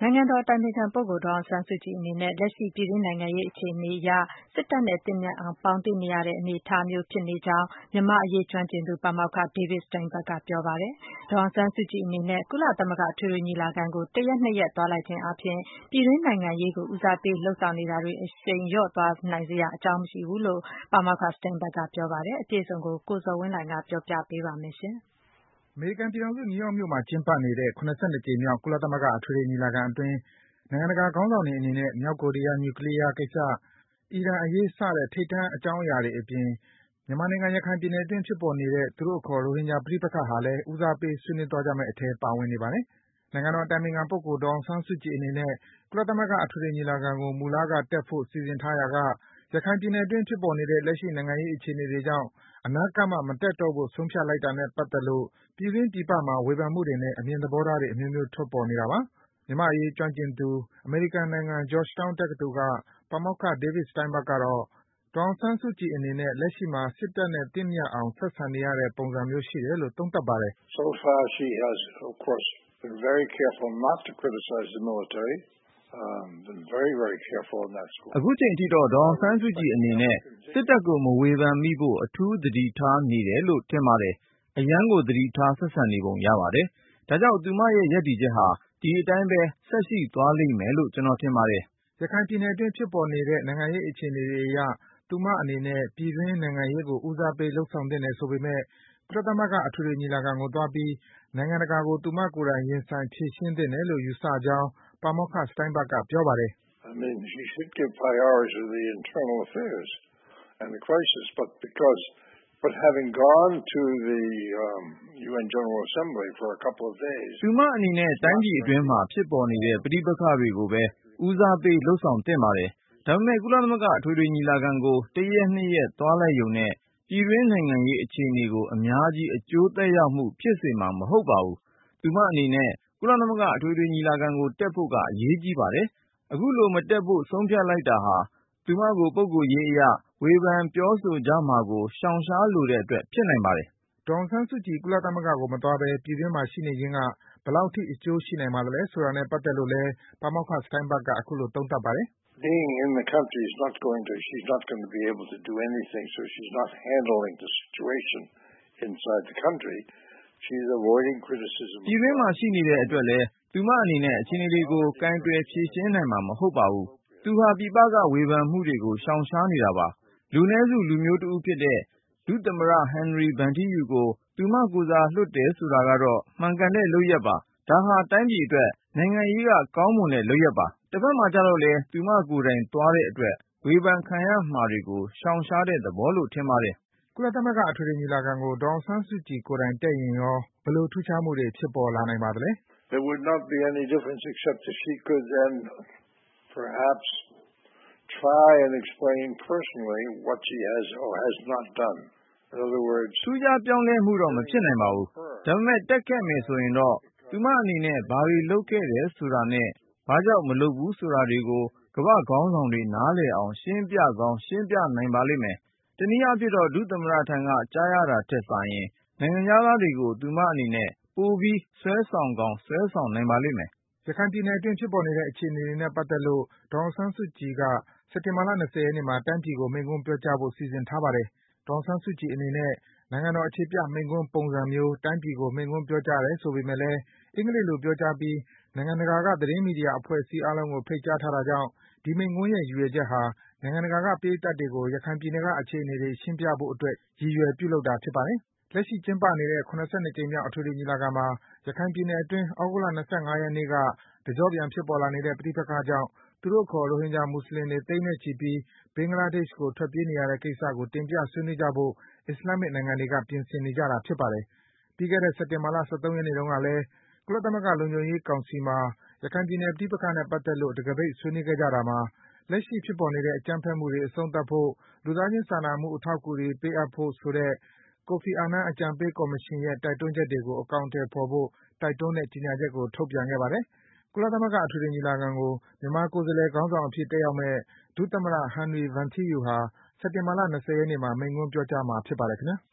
နိုင်ငံတော်အတိုင်ပင်ခံပုဂ္ဂိုလ် ဒေါ်အောင်ဆန်းစုကြည်အနေနဲ့ လက်ရှိပြည်တွင်းနိုင်ငံရေးအခြေအနေအရ စစ်တပ်နဲ့သင့်မြတ်အောင် ပေါင်းသင့်နေရတဲ့အနေအထားမျိုးဖြစ်နေကြောင်း မြန်မာ့အရေးကျွမ်းကျင်သူ ပါမောက္ခ David Steinberg ကပြောပါတယ်။ ဒေါ်အောင်ဆန်းစုကြည်အနေနဲ့ ကုလသမဂ္ဂအထွေထွေညီလာခံကို တစ်ရက်နှစ်ရက်သွားလိုက်ခြင်းအားဖြင့် ပြည်တွင်းနိုင်ငံရေးကို ဦးစားပေးလုပ်ဆောင်နေတာတွေ အရှိန်လျော့သွားနိုင်စရာအကြောင်းမရှိဘူးလို့ ပါမောက္ခ Steinberg ကပြောပါတယ်။ အပြည့်အစုံကို ကိုဇော်ဝင်းလှိုင်က ပြောပြပေးပါမယ်။အမေရိကန်ပြည်ထောင်စု နယူးယောက်မြို့မှာကျင်းပနေတဲ့ ၇၂ ကြိမ်မြောက် ကုလသမဂ္ဂအထွေထွေညီလာခံအတွင်း နိုင်ငံတကာခေါင်းဆောင်တွေအနေနဲ့ မြောက်ကိုရီးယား နျူကလီးယားကိစ္စ၊ အီရန်အရေး စတဲ့ ထိပ်တန်းအကြောင်းအရာတွေအပြင် မြန်မာနိုင်ငံ ရခိုင်ပြည်နယ်အတွင်းဖြစ်ပေါ်နေတဲ့ သူတို့အခေါ် ရိုဟင်ဂျာပဋိပက္ခဟာလည်း ဦးစားပေး ဆွေးနွေးသွားကြမယ့်အထဲ ပါဝင်နေပါတယ်။ နိုင်ငံတော်အတိုင်ပင်ခံပုဂ္ဂိုလ် ဒေါ်အောင်ဆန်းစုကြည်အနေနဲ့ ကုလသမဂ္ဂအထွေထွေညီလာခံကို မူလကတက်ဖို့ စီစဉ်ထားရာက ရခိုင်ပြည်နယ်အတွင်းဖြစ်ပေါ်နေတဲ့ လက်ရှိနိုင်ငံရေးအခြေအနေတွေကြောင့် အနားကပ်မှ မတက်တော့ဖို့ ဆုံးဖြတ်လိုက်တာနဲ့ပတ်သက်လို့ ပြည်တွင်း ပြည်ပမှာ ဝေဖန်မှုတွေနဲ့ အမြင်သဘောထားတွေ အမျိုးမျိုး ထွက်ပေါ်နေတာပါ။ မြန်မာ့အရေးကျွမ်းကျင်သူ အမေရိကန်နိုင်ငံ Georgetown တက္ကသိုလ်က ပါမောက္ခ David Steinberg ကတော့ ဒေါ်အောင်ဆန်းစုကြည်အနေနဲ့ လက်ရှိမှာ စစ်တပ်နဲ့သင့်မြတ်အောင် ဆက်ဆံနေရတဲ့ပုံစံမျိုးရှိတယ်လို့ သုံးသပ်ပါတယ်။ “ အခုချိန်ထိတော့ ဒေါ်အောင်ဆန်းစုကြည်အနေနဲ့ စစ်တပ်ကို မဝေဖန်မိဖို့ အထူးသတိထားနေတယ်လို့ ထင်ပါတယ်။ အရမ်းကို သတိထား ဆက်ဆံနေပုံရပါတယ်။ ဒါကြောင့် သူမရဲ့ ရပ်တည်ချက်ဟာ ဒီအတိုင်းပဲ ဆက်ရှိသွားလိမ့်မယ်လို့ ကျနော်ထင်ပါတယ်။ ” ရခိုင်ပြည်နယ်အတွင်းဖြစ်ပေါ်နေတဲ့ နိုင်ငံရေးအခြေအနေတွေအရ သူမအနေနဲ့ ပြည်တွင်းနိုင်ငံရေးကို ဦးစားပေး လုပ်ဆောင်သင့်တယ်ဆိုပေမယ့် ကုလသမဂ္ဂအထွေထွေညီလာခံကိုသွားပြီး နိုင်ငံတကာကို သူမကိုယ်တိုင် ရင်ဆိုင် ဖြေရှင်းသင့်တယ်လို့ ယူဆကြောင်း ပါမောက္ခ Steinberg က ပြောပါတယ်။ “ သူမအနေနဲ့ တိုင်းပြည်အတွင်းမှာဖြစ်ပေါ်နေတဲ့ ပဋိပက္ခတွေကိုပဲ ဦးစားပေး လုပ်ဆောင်သင့်ပါတယ်။ ဒါပေမယ့် ကုလသမဂ္ဂအထွေထွေညီလာခံကို တစ်ရက်နှစ်ရက် သွားလိုက်ရုံနဲ့ ပြည်တွင်းနိုင်ငံရေးအခြေအနေကို အများကြီး အကျိုးသက်ရောက်မှု ဖြစ်စေမှာ မဟုတ်ပါဘူး။ သူမအနေနဲ့ ကုလသမဂ္ဂအထွေထွေညီလာခံကို တက်ဖို့က အရေးကြီးပါတယ်။ အခုလို မတက်ဖို့ ဆုံးဖြတ်လိုက်တာဟာ သူမကို ပုဂ္ဂိုလ်ရေးအရ ဝေဖန် ပြောဆိုကြမှာကို ရှောင်ရှားလိုတဲ့အတွက် ဖြစ်နိုင်ပါတယ်။ ” ဒေါ်အောင်ဆန်းစုကြည် ကုလသမဂ္ဂကိုမသွားဘဲ ပြည်တွင်းမှာရှိနေခြင်းက ဘယ်လောက်အထိ အကျိုးရှိနိုင်ပါသလဲဆိုတာနဲ့ပတ်သက်လို့လည်း ပါမောက္ခ Steinberg က အခုလို သုံးသပ်ပါတယ်။ “ပြည်တွင်းမှာရှိနေတဲ့အတွက်လည်း သူမအနေနဲ့ အခြေအနေတွေကို ကိုင်တွယ် ဖြေရှင်းနိုင်မှာ မဟုတ်ပါဘူး။ သူဟာ ပြည်ပက ဝေဖန်မှုတွေကို ရှောင်ရှားနေတာပါ။ လူနည်းစု လူမျိုးတဦးဖြစ်တဲ့ ဒုသမ္မတ Henry Vан Thieu ကို သူမကိုယ်စား လွှတ်တယ်ဆိုတာကတော့ မှန်ကန်တဲ့လုပ်ရပ်ပါ။ ဒါဟာ တိုင်းပြည်အတွက် နိုင်ငံရေးအရ ကောင်းမွန်တဲ့လုပ်ရပ်ပါ။ တဖက်မှာကျတော့လည်း သူမကိုယ်တိုင်သွားတဲ့အတွက် ဝေဖန်ခံရမှာတွေကို ရှောင်ရှားတဲ့သဘောလို့ ထင်ပါတယ်။ ” ကုလသမဂ္ဂအထွေထွေညီလာခံကို ဒေါ်အောင်ဆန်းစုကြည်ကိုယ်တိုင်တက်ရင်ရော ဘယ်လို ထူးခြားမှုတွေ ဖြစ်ပေါ်လာနိုင်ပါသလဲ။ “ဘာမှ ထူးခြားမှုမရှိပါဘူး။ထူးခြားပြောင်းလဲမှုတော့ မဖြစ်နိုင်ပါဘူး။ ဒါပေမယ့် တက်ခဲ့မယ်ဆိုရင်တော့ သူမအနေနဲ့ ဘာတွေလုပ်ခဲ့တယ်ဆိုတာနဲ့ ဘာကြောင့် မလုပ်ဘူးဆိုတာတွေကို ကမ္ဘာ့ခေါင်းဆောင်တွေ နားလည်အောင် ရှင်းပြကောင်း ရှင်းပြနိုင်ပါလိမ့်မယ်။ တနည်းအားဖြင့်တော့ ဒုသမ္မတထံက ကြားရတာထက်စာရင် နိုင်ငံခြားသားတွေကို သူမအနေနဲ့ ပိုပြီး ဆွဲဆောင်ကောင်း ဆွဲဆောင်နိုင်ပါလိမ့်မယ်။ ” ရခိုင်ပြည်နယ်အတွင်းဖြစ်ပေါ်နေတဲ့အခြေအနေတွေနဲ့ပတ်သက်လို့ ဒေါ်အောင်ဆန်းစုကြည်က စက်တင်ဘာလ ၂၀ ရက်နေ့မှာ တိုင်းပြည်ကို မိန့်ခွန်းပြောကြားဖို့ စီစဉ်ထားပါတယ်။ ဒေါ်အောင်ဆန်းစုကြည်အနေနဲ့ နိုင်ငံတော်အခြေပြမိန့်ခွန်းပုံစံမျိုး တိုင်းပြည်ကို မိန့်ခွန်းပြောကြားတယ်ဆိုပေမယ့်လည်း အင်္ဂလိပ်လိုပြောကြားပြီး နိုင်ငံတကာက သတင်းမီဒီယာအဖွဲ့အစည်းအားလုံးကို ဖိတ်ကြားထားတာကြောင့် ဒီမိန့်ခွန်းရဲ့ ရည်ရွယ်ချက်ဟာ နိုင်ငံတကာက ပရိသတ်တွေကို ရခိုင်ပြည်နယ်က အခြေအနေတွေ ရှင်းပြဖို့အတွက် ရည်ရွယ် ပြုလုပ်တာ ဖြစ်ပါတယ်။ လက်ရှိကျင်းပနေတဲ့ ၇၂ ကြိမ်မြောက် အထွေထွေညီလာခံမှာ ရခိုင်ပြည်နယ်အတွင်း သြဂုတ်လ ၂၅ ရက်နေ့က တကျော့ပြန်ဖြစ်ပေါ်လာနေတဲ့ ပဋိပက္ခကြောင့် သူတို့အခေါ် ရိုဟင်ဂျာမွတ်ဆလင်တွေ သိန်းနဲ့ချီပြီး ဘင်္ဂလားဒေ့ရှ်ကို ထွက်ပြေးနေရတဲ့ကိစ္စကို တင်ပြ ဆွေးနွေးကြဖို့ အစ္စလာမ်နိုင်ငံတွေက ပြင်ဆင်နေကြတာ ဖြစ်ပါတယ်။ ပြီးခဲ့တဲ့ စက်တင်ဘာလ ၁၃ ရက်နေ့တုန်းကလည်း ကုလသမဂ္ဂလုံခြုံရေးကောင်စီမှာ ရခိုင်ပြည်နယ်ပဋိပက္ခနဲ့ပတ်သက်လို့ တံခါးပိတ် ဆွေးနွေးခဲ့ကြတာမှာ လက်ရှိဖြစ်ပေါ်နေတဲ့ အကြမ်းဖက်မှုတွေ အဆုံးသတ်ဖို့၊ လူသားချင်းစာနာမှု အထောက်အကူတွေ ပေးအပ်ဖို့ဆိုတဲ့ ကိုဖီအာနန် အကြံပေးကော်မရှင်ရဲ့ တိုက်တွန်းချက်တွေကို အကောင်အထည်ဖော်ဖို့ တိုက်တွန်းတဲ့ ကြေညာချက်ကို ထုတ်ပြန်ခဲ့ပါတယ်။ ကုလသမဂ္ဂအထွေထွေညီလာခံကို မြန်မာကိုယ်စားလှယ်ခေါင်းဆောင်အဖြစ် တက်ရောက်မယ့် ဒုသမ္မတ Henry Vан Thieu ဟာ စက်တင်ဘာလ ၂၀ ရက်နေ့မှာ မိန့်ခွန်းပြောကြားမှာ ဖြစ်ပါတယ် ခင်ဗျား။